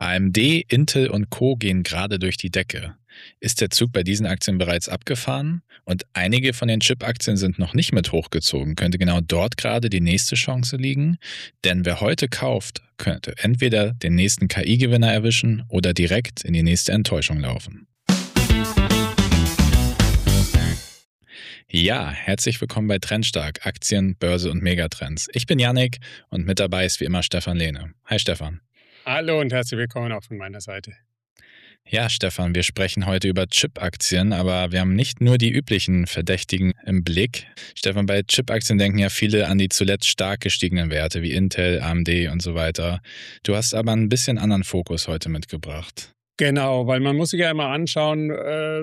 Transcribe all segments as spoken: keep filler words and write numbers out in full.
A M D, Intel und Co. gehen gerade durch die Decke. Ist der Zug bei diesen Aktien bereits abgefahren? Und einige von den Chip-Aktien sind noch nicht mit hochgezogen. Könnte genau dort gerade die nächste Chance liegen? Denn wer heute kauft, könnte entweder den nächsten K I-Gewinner erwischen oder direkt in die nächste Enttäuschung laufen. Ja, herzlich willkommen bei Trendstark, Aktien, Börse und Megatrends. Ich bin Yannick und mit dabei ist wie immer Stefan Lehne. Hi Stefan. Hallo und herzlich willkommen auch von meiner Seite. Ja, Stefan, wir sprechen heute über Chip-Aktien, aber wir haben nicht nur die üblichen Verdächtigen im Blick. Stefan, bei Chip-Aktien denken ja viele an die zuletzt stark gestiegenen Werte wie Intel, A M D und so weiter. Du hast aber ein bisschen anderen Fokus heute mitgebracht. Genau, weil man muss sich ja immer anschauen, äh,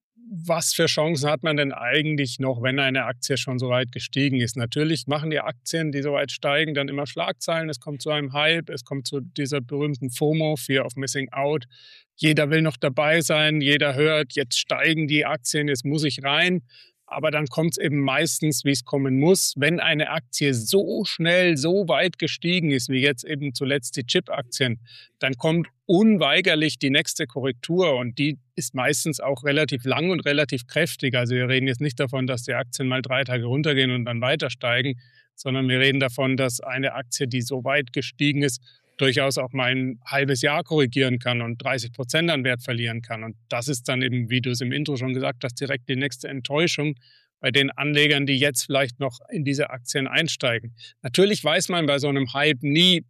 was für Chancen hat man denn eigentlich noch, wenn eine Aktie schon so weit gestiegen ist. Natürlich machen die Aktien, die so weit steigen, dann immer Schlagzeilen. Es kommt zu einem Hype, es kommt zu dieser berühmten FOMO, Fear of Missing Out. Jeder will noch dabei sein, jeder hört, jetzt steigen die Aktien, jetzt muss ich rein. Aber dann kommt es eben meistens, wie es kommen muss. Wenn eine Aktie so schnell, so weit gestiegen ist, wie jetzt eben zuletzt die Chip-Aktien, dann kommt unweigerlich die nächste Korrektur und die ist meistens auch relativ lang und relativ kräftig. Also wir reden jetzt nicht davon, dass die Aktien mal drei Tage runtergehen und dann weiter steigen, sondern wir reden davon, dass eine Aktie, die so weit gestiegen ist, durchaus auch mal ein halbes Jahr korrigieren kann und dreißig Prozent an Wert verlieren kann. Und das ist dann eben, wie du es im Intro schon gesagt hast, direkt die nächste Enttäuschung bei den Anlegern, die jetzt vielleicht noch in diese Aktien einsteigen. Natürlich weiß man bei so einem Hype nie,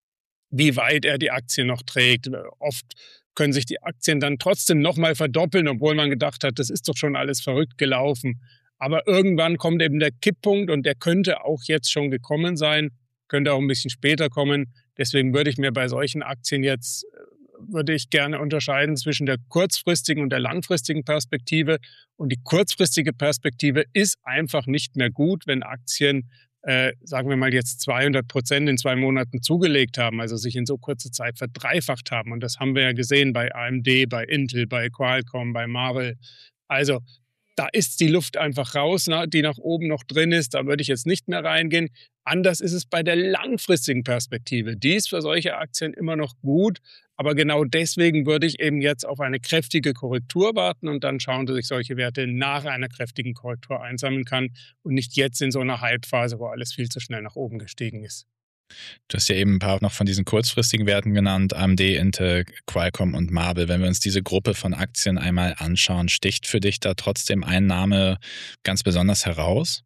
wie weit er die Aktie noch trägt. Oft können sich die Aktien dann trotzdem nochmal verdoppeln, obwohl man gedacht hat, das ist doch schon alles verrückt gelaufen. Aber irgendwann kommt eben der Kipppunkt und der könnte auch jetzt schon gekommen sein, könnte auch ein bisschen später kommen. Deswegen würde ich mir bei solchen Aktien jetzt, würde ich gerne unterscheiden zwischen der kurzfristigen und der langfristigen Perspektive. Und die kurzfristige Perspektive ist einfach nicht mehr gut, wenn Aktien, äh, sagen wir mal jetzt zweihundert Prozent in zwei Monaten zugelegt haben, also sich in so kurzer Zeit verdreifacht haben. Und das haben wir ja gesehen bei A M D, bei Intel, bei Qualcomm, bei Marvell. Also da ist die Luft einfach raus, die nach oben noch drin ist. Da würde ich jetzt nicht mehr reingehen. Anders ist es bei der langfristigen Perspektive. Die ist für solche Aktien immer noch gut. Aber genau deswegen würde ich eben jetzt auf eine kräftige Korrektur warten und dann schauen, dass ich solche Werte nach einer kräftigen Korrektur einsammeln kann und nicht jetzt in so einer Hypephase, wo alles viel zu schnell nach oben gestiegen ist. Du hast ja eben ein paar noch von diesen kurzfristigen Werten genannt, A M D, Intel, Qualcomm und Marvell. Wenn wir uns diese Gruppe von Aktien einmal anschauen, sticht für dich da trotzdem ein Name ganz besonders heraus?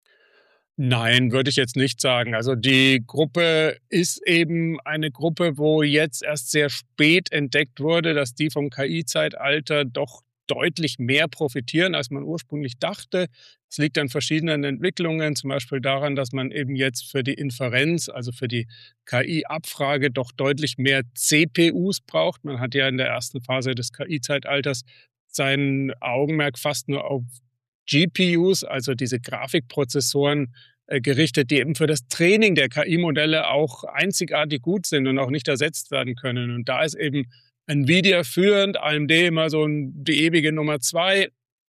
Nein, würde ich jetzt nicht sagen. Also die Gruppe ist eben eine Gruppe, wo jetzt erst sehr spät entdeckt wurde, dass die vom K I-Zeitalter doch deutlich mehr profitieren, als man ursprünglich dachte. Es liegt an verschiedenen Entwicklungen, zum Beispiel daran, dass man eben jetzt für die Inferenz, also für die K I-Abfrage, doch deutlich mehr C P Us braucht. Man hat ja in der ersten Phase des K I-Zeitalters sein Augenmerk fast nur auf G P Us, also diese Grafikprozessoren, äh, gerichtet, die eben für das Training der K I-Modelle auch einzigartig gut sind und auch nicht ersetzt werden können. Und da ist eben Nvidia führend, A M D immer so die ewige Nummer zwei.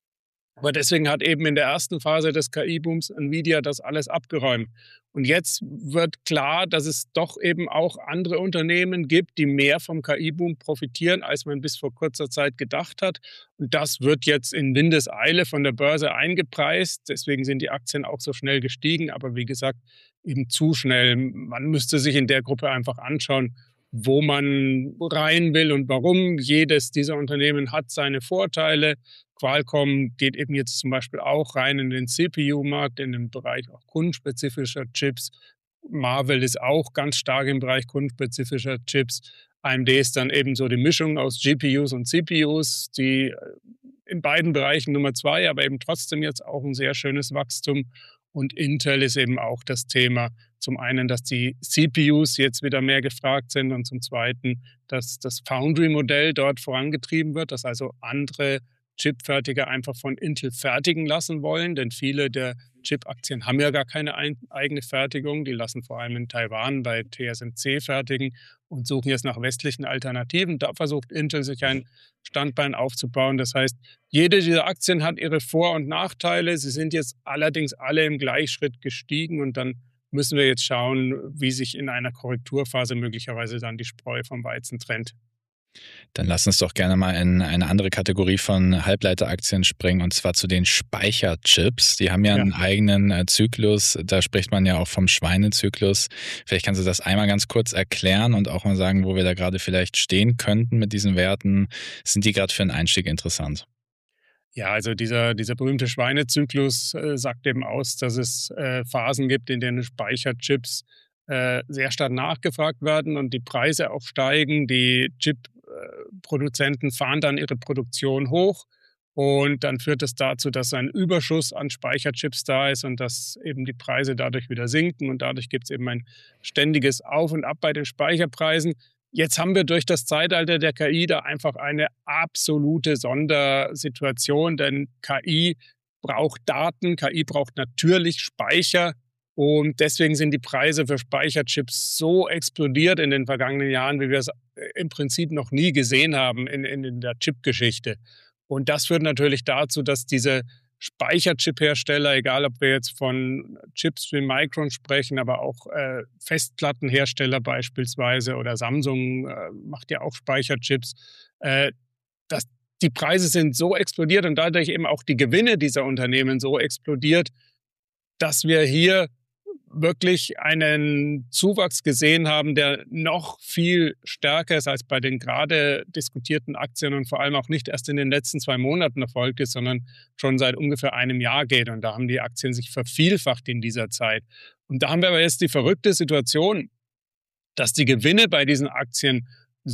Aber deswegen hat eben in der ersten Phase des K I-Booms Nvidia das alles abgeräumt. Und jetzt wird klar, dass es doch eben auch andere Unternehmen gibt, die mehr vom K I-Boom profitieren, als man bis vor kurzer Zeit gedacht hat. Und das wird jetzt in Windeseile von der Börse eingepreist. Deswegen sind die Aktien auch so schnell gestiegen. Aber wie gesagt, eben zu schnell. Man müsste sich in der Gruppe einfach anschauen, wo man rein will und warum. Jedes dieser Unternehmen hat seine Vorteile. Qualcomm geht eben jetzt zum Beispiel auch rein in den C P U-Markt, in den Bereich auch kundenspezifischer Chips. Marvell ist auch ganz stark im Bereich kundenspezifischer Chips. A M D ist dann eben so die Mischung aus G P Us und C P Us, die in beiden Bereichen Nummer zwei, aber eben trotzdem jetzt auch ein sehr schönes Wachstum. Und Intel ist eben auch das Thema. Zum einen, dass die C P Us jetzt wieder mehr gefragt sind und zum Zweiten, dass das Foundry-Modell dort vorangetrieben wird, dass also andere Chipfertiger einfach von Intel fertigen lassen wollen, denn viele der Chip-Aktien haben ja gar keine ein, eigene Fertigung. Die lassen vor allem in Taiwan bei T S M C fertigen und suchen jetzt nach westlichen Alternativen. Da versucht Intel sich ein Standbein aufzubauen. Das heißt, jede dieser Aktien hat ihre Vor- und Nachteile. Sie sind jetzt allerdings alle im Gleichschritt gestiegen und dann müssen wir jetzt schauen, wie sich in einer Korrekturphase möglicherweise dann die Spreu vom Weizen trennt. Dann lass uns doch gerne mal in eine andere Kategorie von Halbleiteraktien springen, und zwar zu den Speicherchips. Die haben ja Ja. einen eigenen äh, Zyklus. Da spricht man ja auch vom Schweinezyklus. Vielleicht kannst du das einmal ganz kurz erklären und auch mal sagen, wo wir da gerade vielleicht stehen könnten mit diesen Werten. Sind die gerade für einen Einstieg interessant? Ja, also dieser, dieser berühmte Schweinezyklus äh, sagt eben aus, dass es äh, Phasen gibt, in denen Speicherchips äh, sehr stark nachgefragt werden und die Preise auch steigen. Die Chip-Produzenten fahren dann ihre Produktion hoch und dann führt es dazu, dass ein Überschuss an Speicherchips da ist und dass eben die Preise dadurch wieder sinken und dadurch gibt es eben ein ständiges Auf und Ab bei den Speicherpreisen. Jetzt haben wir durch das Zeitalter der K I da einfach eine absolute Sondersituation, denn K I braucht Daten, K I braucht natürlich Speicher und deswegen sind die Preise für Speicherchips so explodiert in den vergangenen Jahren, wie wir es im Prinzip noch nie gesehen haben in, in, in der Chip-Geschichte. Und das führt natürlich dazu, dass diese Speicherchip-Hersteller, egal ob wir jetzt von Chips wie Micron sprechen, aber auch äh, Festplattenhersteller beispielsweise oder Samsung äh, macht ja auch Speicherchips, äh, dass die Preise sind so explodiert und dadurch eben auch die Gewinne dieser Unternehmen so explodiert, dass wir hier wirklich einen Zuwachs gesehen haben, der noch viel stärker ist als bei den gerade diskutierten Aktien und vor allem auch nicht erst in den letzten zwei Monaten erfolgt ist, sondern schon seit ungefähr einem Jahr geht. Und da haben die Aktien sich vervielfacht in dieser Zeit. Und da haben wir aber jetzt die verrückte Situation, dass die Gewinne bei diesen Aktien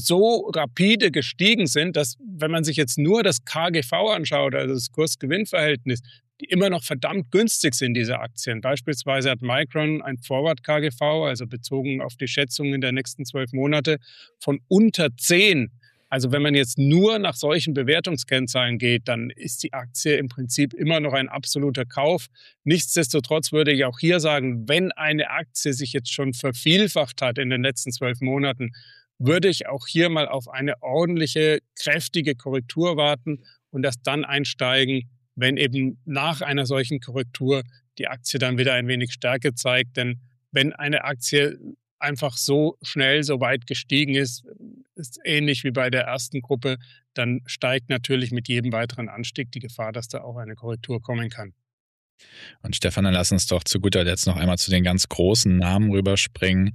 so rapide gestiegen sind, dass, wenn man sich jetzt nur das K G V anschaut, also das Kurs-Gewinn-Verhältnis, die immer noch verdammt günstig sind, diese Aktien. Beispielsweise hat Micron ein Forward-K G V, also bezogen auf die Schätzungen der nächsten zwölf Monate, von unter zehn. Also wenn man jetzt nur nach solchen Bewertungskennzahlen geht, dann ist die Aktie im Prinzip immer noch ein absoluter Kauf. Nichtsdestotrotz würde ich auch hier sagen, wenn eine Aktie sich jetzt schon vervielfacht hat in den letzten zwölf Monaten, würde ich auch hier mal auf eine ordentliche, kräftige Korrektur warten und das dann einsteigen, wenn eben nach einer solchen Korrektur die Aktie dann wieder ein wenig Stärke zeigt. Denn wenn eine Aktie einfach so schnell, so weit gestiegen ist, ist ähnlich wie bei der ersten Gruppe, dann steigt natürlich mit jedem weiteren Anstieg die Gefahr, dass da auch eine Korrektur kommen kann. Und Stefan, dann lass uns doch zu guter Letzt noch einmal zu den ganz großen Namen rüberspringen.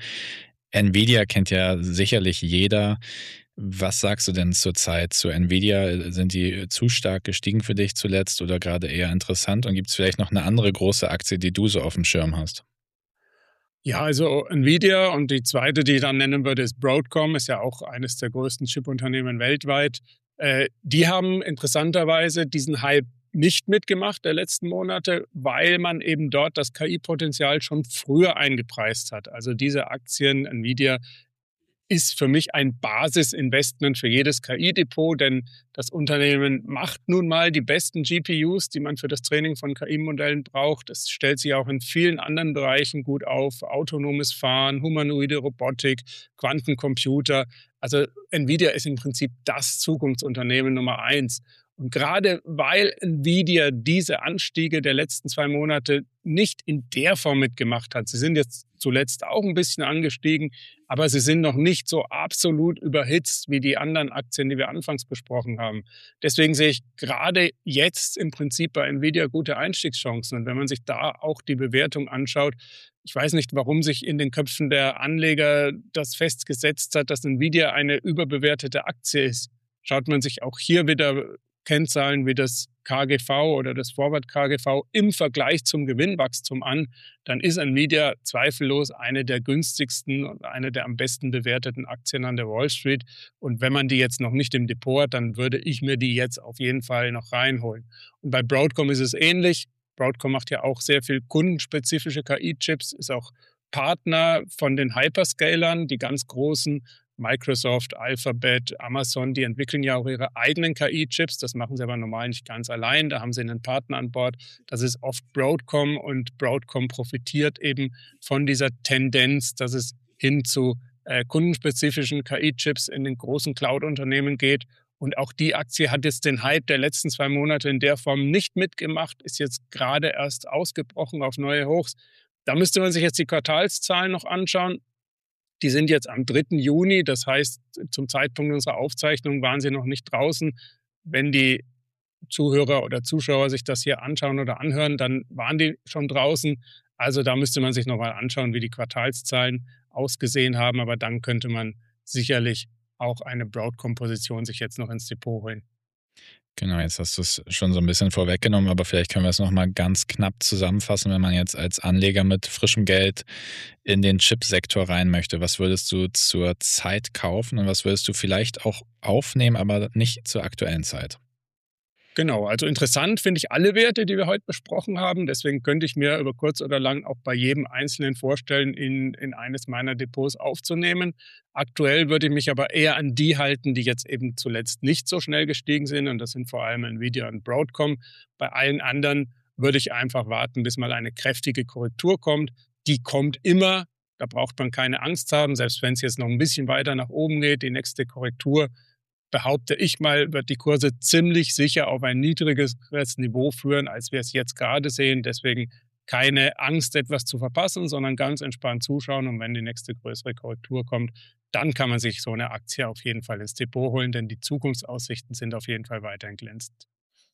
Nvidia kennt ja sicherlich jeder. Was sagst du denn zurzeit zu Nvidia? Sind die zu stark gestiegen für dich zuletzt oder gerade eher interessant? Und gibt es vielleicht noch eine andere große Aktie, die du so auf dem Schirm hast? Ja, also Nvidia und die zweite, die ich dann nennen würde, ist Broadcom, ist ja auch eines der größten Chip-Unternehmen weltweit. Äh, die haben interessanterweise diesen Hype nicht mitgemacht der letzten Monate, weil man eben dort das K I-Potenzial schon früher eingepreist hat. Also diese Aktien, Nvidia, ist für mich ein Basisinvestment für jedes K I-Depot, denn das Unternehmen macht nun mal die besten G P Us, die man für das Training von K I-Modellen braucht. Es stellt sich auch in vielen anderen Bereichen gut auf. Autonomes Fahren, humanoide Robotik, Quantencomputer. Also Nvidia ist im Prinzip das Zukunftsunternehmen Nummer eins. Und gerade weil Nvidia diese Anstiege der letzten zwei Monate nicht in der Form mitgemacht hat, sie sind jetzt zuletzt auch ein bisschen angestiegen, aber sie sind noch nicht so absolut überhitzt wie die anderen Aktien, die wir anfangs besprochen haben. Deswegen sehe ich gerade jetzt im Prinzip bei Nvidia gute Einstiegschancen. Und wenn man sich da auch die Bewertung anschaut, ich weiß nicht, warum sich in den Köpfen der Anleger das festgesetzt hat, dass Nvidia eine überbewertete Aktie ist. Schaut man sich auch hier wieder Kennzahlen wie das K G V oder das Forward-K G V im Vergleich zum Gewinnwachstum an, dann ist Nvidia zweifellos eine der günstigsten und eine der am besten bewerteten Aktien an der Wall Street. Und wenn man die jetzt noch nicht im Depot hat, dann würde ich mir die jetzt auf jeden Fall noch reinholen. Und bei Broadcom ist es ähnlich. Broadcom macht ja auch sehr viel kundenspezifische K I-Chips, ist auch Partner von den Hyperscalern, die ganz großen, Microsoft, Alphabet, Amazon, die entwickeln ja auch ihre eigenen K I-Chips. Das machen sie aber normal nicht ganz allein. Da haben sie einen Partner an Bord. Das ist oft Broadcom und Broadcom profitiert eben von dieser Tendenz, dass es hin zu äh, kundenspezifischen K I-Chips in den großen Cloud-Unternehmen geht. Und auch die Aktie hat jetzt den Hype der letzten zwei Monate in der Form nicht mitgemacht, ist jetzt gerade erst ausgebrochen auf neue Hochs. Da müsste man sich jetzt die Quartalszahlen noch anschauen. Die sind jetzt am dritten Juni, das heißt, zum Zeitpunkt unserer Aufzeichnung waren sie noch nicht draußen. Wenn die Zuhörer oder Zuschauer sich das hier anschauen oder anhören, dann waren die schon draußen. Also da müsste man sich nochmal anschauen, wie die Quartalszahlen ausgesehen haben, aber dann könnte man sicherlich auch eine Broad-Komposition sich jetzt noch ins Depot holen. Genau, jetzt hast du es schon so ein bisschen vorweggenommen, aber vielleicht können wir es noch mal ganz knapp zusammenfassen, wenn man jetzt als Anleger mit frischem Geld in den Chipsektor rein möchte. Was würdest du zur Zeit kaufen und was würdest du vielleicht auch aufnehmen, aber nicht zur aktuellen Zeit? Genau, also interessant finde ich alle Werte, die wir heute besprochen haben. Deswegen könnte ich mir über kurz oder lang auch bei jedem Einzelnen vorstellen, in, in eines meiner Depots aufzunehmen. Aktuell würde ich mich aber eher an die halten, die jetzt eben zuletzt nicht so schnell gestiegen sind. Und das sind vor allem Nvidia und Broadcom. Bei allen anderen würde ich einfach warten, bis mal eine kräftige Korrektur kommt. Die kommt immer. Da braucht man keine Angst haben, selbst wenn es jetzt noch ein bisschen weiter nach oben geht. Die nächste Korrektur, behaupte ich mal, wird die Kurse ziemlich sicher auf ein niedrigeres Niveau führen, als wir es jetzt gerade sehen. Deswegen keine Angst, etwas zu verpassen, sondern ganz entspannt zuschauen. Und wenn die nächste größere Korrektur kommt, dann kann man sich so eine Aktie auf jeden Fall ins Depot holen, denn die Zukunftsaussichten sind auf jeden Fall weiterhin glänzend.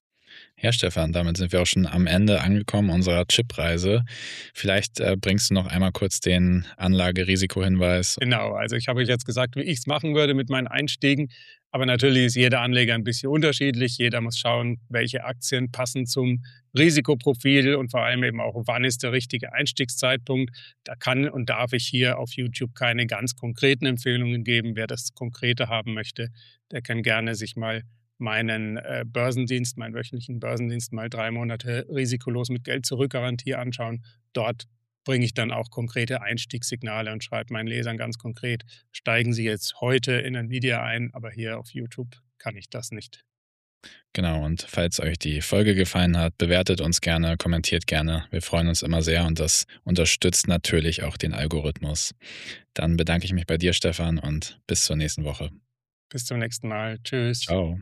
Ja, Stefan, damit sind wir auch schon am Ende angekommen unserer Chip-Reise. Vielleicht äh, bringst du noch einmal kurz den Anlagerisikohinweis. Genau, also ich habe euch jetzt gesagt, wie ich es machen würde mit meinen Einstiegen. Aber natürlich ist jeder Anleger ein bisschen unterschiedlich. Jeder muss schauen, welche Aktien passen zum Risikoprofil und vor allem eben auch, wann ist der richtige Einstiegszeitpunkt. Da kann und darf ich hier auf YouTube keine ganz konkreten Empfehlungen geben. Wer das Konkrete haben möchte, der kann gerne sich mal meinen äh, Börsendienst, meinen wöchentlichen Börsendienst mal drei Monate risikolos mit Geld-Zurück-Garantie anschauen. Dort bringe ich dann auch konkrete Einstiegssignale und schreibe meinen Lesern ganz konkret, steigen Sie jetzt heute in Nvidia ein, aber hier auf YouTube kann ich das nicht. Genau, und falls euch die Folge gefallen hat, bewertet uns gerne, kommentiert gerne. Wir freuen uns immer sehr und das unterstützt natürlich auch den Algorithmus. Dann bedanke ich mich bei dir, Stefan, und bis zur nächsten Woche. Bis zum nächsten Mal. Tschüss. Ciao.